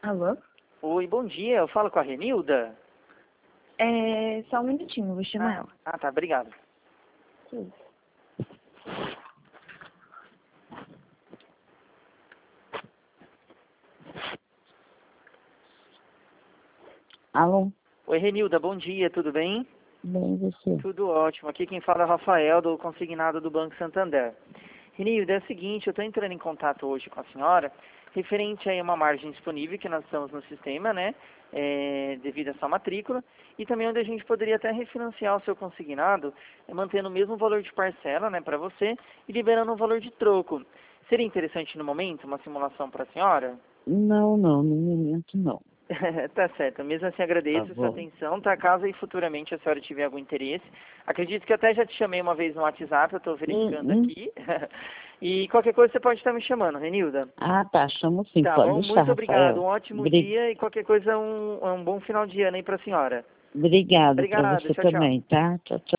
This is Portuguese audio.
Alô? Oi, bom dia. Eu falo com a Renilda? Só um minutinho, vou chamar ela. Tá, obrigado. Sim. Alô? Oi, Renilda, bom dia, tudo bem? Bem, você? Tudo ótimo. Aqui quem fala é o Rafael, do consignado do Banco Santander. Renilda, é o seguinte, eu estou entrando em contato hoje com a senhora, referente aí a uma margem disponível que nós estamos no sistema, né? Devido à sua matrícula, e também onde a gente poderia até refinanciar o seu consignado, mantendo o mesmo valor de parcela, né, para você, e liberando um valor de troco. Seria interessante no momento uma simulação para a senhora? Não, no momento não. Tá certo. Mesmo assim, agradeço a sua atenção, tá? Caso aí futuramente a senhora tiver algum interesse. Acredito que até já te chamei uma vez no WhatsApp, eu tô verificando aqui. E qualquer coisa você pode estar me chamando, Renilda. Tá, chamo sim, Tá pode bom? deixar, Muito obrigado. Rafael. Um ótimo dia e qualquer coisa, um bom final de ano aí pra senhora. Obrigado pra Obrigado. você Tchau, tchau. também, tá? Tchau, tchau.